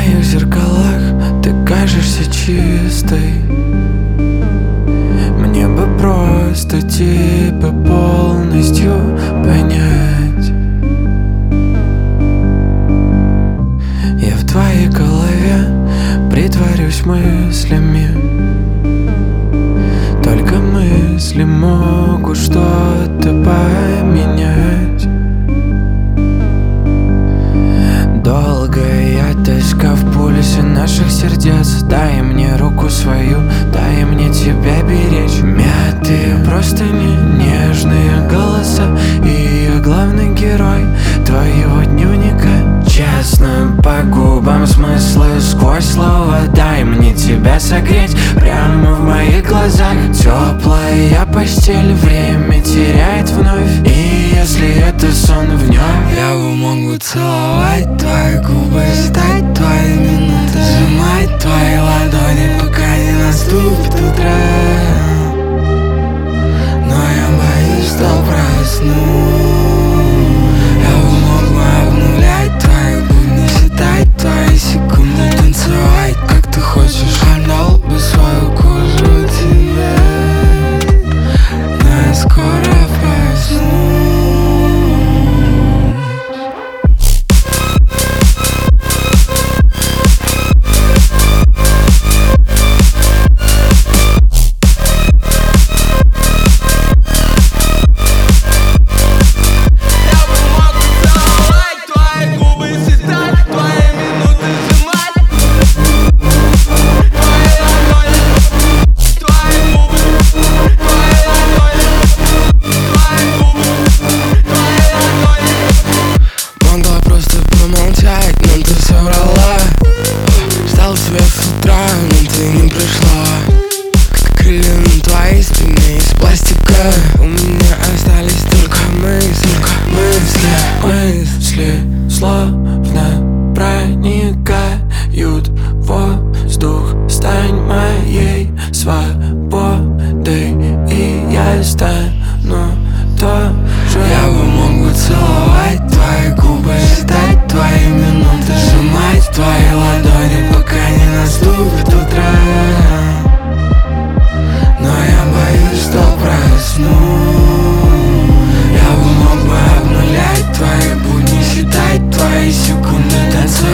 моих зеркалах ты кажешься чистой. Мне бы просто тебя полностью понять. Я в твоей голове притворюсь мыслями. Только мысли могут что-то поменять. Долгая тоска в пульсе наших сердец. Дай мне руку свою, дай мне тебя беречь. Мятые простыни, нежные голоса, и я главный герой твоего дневника. Честно по губам смыслы сквозь слова. Дай мне тебя согреть прямо в моих глазах. Теплая постель время теряет вновь, и если это сон в нем, я бы мог бы целовать твои губы, ждать твои минуты, сжимать твои ладони, пока не наступит утро. Но я боюсь, что просну. Я бы мог бы обнулять твои будни, считать твои секунды, танцевать, как ты хочешь. Отдал бы свою кожу тебе, но я скоро проснусь. Но ты соврала. Ждал тебя с утра, но ты не пришла. Крылья на твоей спине из пластика. У меня остались только мысли. Мысли словно проникают в воздух. Стань моей свободой, и я стану тоже. Я бы мог бы целовать твои губы, считать твои минуты, сжимать твои ладони, пока не наступит утро. Но я боюсь, что просну. Я бы мог бы обнулять твои будни, считать твои секунды, танцевать.